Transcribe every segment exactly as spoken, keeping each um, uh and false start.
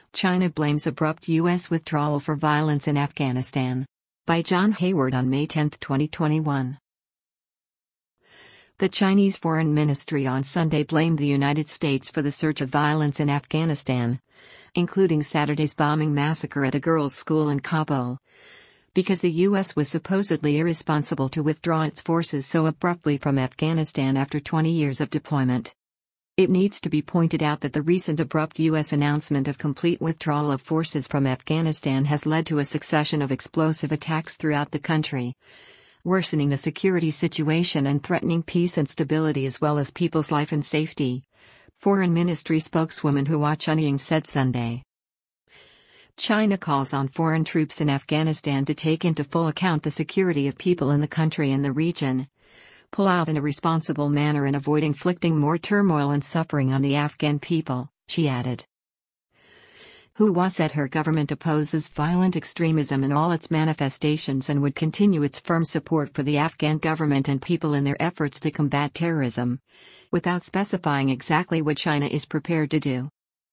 China blames abrupt U S withdrawal for violence in Afghanistan. By John Hayward on May tenth, twenty twenty-one. The Chinese Foreign Ministry on Sunday blamed the United States for the surge of violence in Afghanistan, including Saturday's bombing massacre at a girls' school in Kabul, because the U S was supposedly irresponsible to withdraw its forces so abruptly from Afghanistan after twenty years of deployment. It needs to be pointed out that the recent abrupt U S announcement of complete withdrawal of forces from Afghanistan has led to a succession of explosive attacks throughout the country, worsening the security situation and threatening peace and stability as well as people's life and safety, Foreign Ministry spokeswoman Hua Chunying said Sunday. China calls on foreign troops in Afghanistan to take into full account the security of people in the country and the region, pull out in a responsible manner and avoid inflicting more turmoil and suffering on the Afghan people, she added. Hua said her government opposes violent extremism in all its manifestations and would continue its firm support for the Afghan government and people in their efforts to combat terrorism, without specifying exactly what China is prepared to do.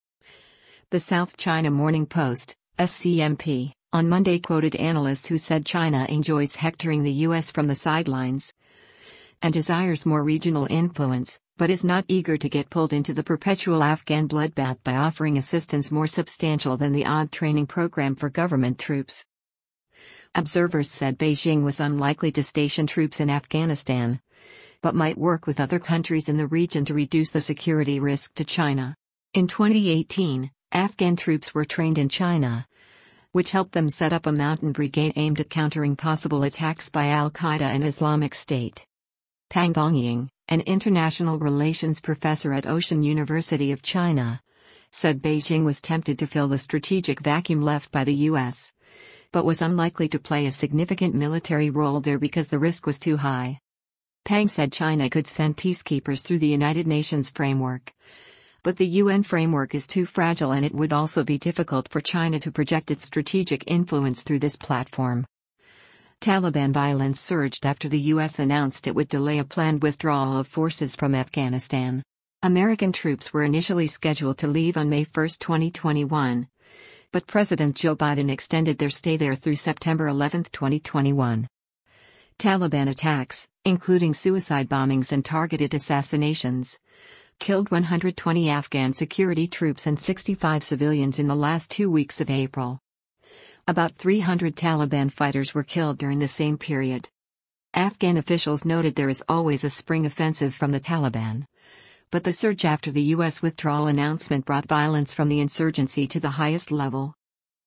The South China Morning Post, S C M P, on Monday quoted analysts who said China enjoys hectoring the U S from the sidelines and desires more regional influence, but is not eager to get pulled into the perpetual Afghan bloodbath by offering assistance more substantial than the odd training program for government troops. Observers said Beijing was unlikely to station troops in Afghanistan, but might work with other countries in the region to reduce the security risk to China. In twenty eighteen, Afghan troops were trained in China, which helped them set up a mountain brigade aimed at countering possible attacks by Al-Qaeda and Islamic State. Pang Dongying, an international relations professor at Ocean University of China, said Beijing was tempted to fill the strategic vacuum left by the U S, but was unlikely to play a significant military role there because the risk was too high. Pang said China could send peacekeepers through the United Nations framework, but the U N framework is too fragile and it would also be difficult for China to project its strategic influence through this platform. Taliban violence surged after the U S announced it would delay a planned withdrawal of forces from Afghanistan. American troops were initially scheduled to leave on May first, twenty twenty-one, but President Joe Biden extended their stay there through September eleventh, twenty twenty-one. Taliban attacks, including suicide bombings and targeted assassinations, killed one hundred twenty Afghan security troops and sixty-five civilians in the last two weeks of April. About three hundred Taliban fighters were killed during the same period. Afghan officials noted there is always a spring offensive from the Taliban, but the surge after the U S withdrawal announcement brought violence from the insurgency to the highest level.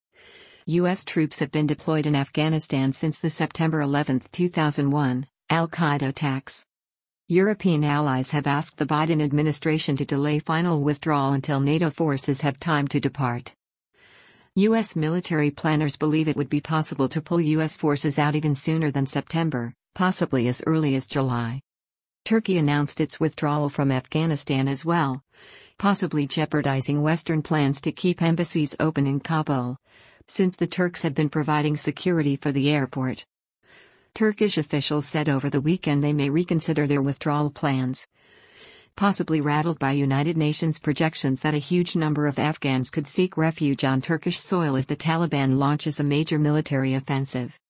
U S troops have been deployed in Afghanistan since the September eleventh, two thousand one, Al-Qaeda attacks. European allies have asked the Biden administration to delay final withdrawal until NATO forces have time to depart. U S military planners believe it would be possible to pull U S forces out even sooner than September, possibly as early as July. Turkey announced its withdrawal from Afghanistan as well, possibly jeopardizing Western plans to keep embassies open in Kabul, since the Turks have been providing security for the airport. Turkish officials said over the weekend they may reconsider their withdrawal plans, possibly rattled by United Nations projections that a huge number of Afghans could seek refuge on Turkish soil if the Taliban launches a major military offensive.